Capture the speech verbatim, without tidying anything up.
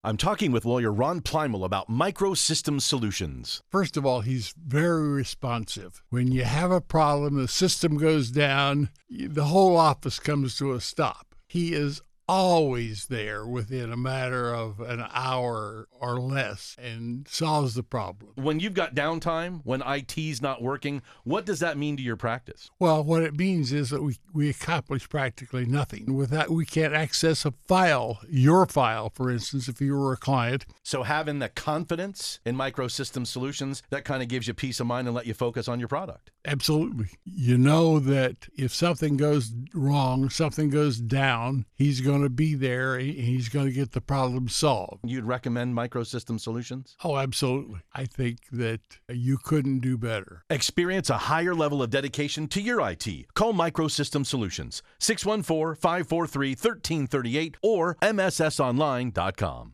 I'm talking with lawyer Ron Plimal about Microsystem Solutions. First of all, he's very responsive. When you have a problem, the system goes down, the whole office comes to a stop. He is always there within a matter of an hour or less and solves the problem. When you've got downtime, when I T's not working, what does that mean to your practice? Well, what it means is that we, we accomplish practically nothing. With that, we can't access a file, your file, for instance, if you were a client. So having the confidence in Microsystem Solutions, that kind of gives you peace of mind and let you focus on your product. Absolutely. You know that if something goes wrong, something goes down, he's going to be there and he's going to get the problem solved. You'd recommend Microsystem Solutions? Oh, absolutely. I think that you couldn't do better. Experience a higher level of dedication to your I T. Call Microsystem Solutions, six one four, five four three, one three three eight or m s s online dot com.